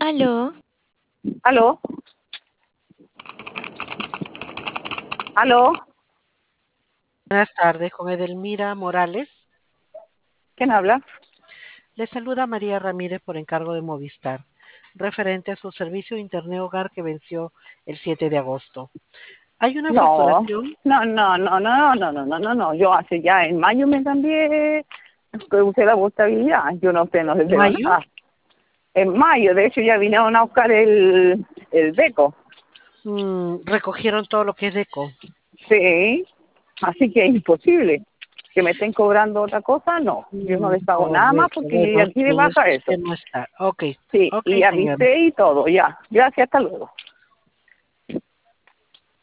Aló, ¿Aló? ¿Aló? Buenas tardes, con Edelmira Morales. ¿Quién habla? Le saluda María Ramírez por encargo de Movistar, referente a su servicio de Internet Hogar que venció el 7 de agosto. Hay una No, facturación. no. Yo hace ya en mayo me cambié, que usé la portabilidad. Yo no sé, no les veo ¿Mayo? nada. En mayo, de hecho, ya vinieron a buscar el beco. Recogieron todo lo que es DECO. Sí, así que es imposible. Que me estén cobrando otra cosa, no. Yo no les pago nada más Correcto, porque bueno, aquí me en eso pasa eso. usted no está. Ok, Sí, ok, y señor. avisé y todo, ya. Gracias, hasta luego.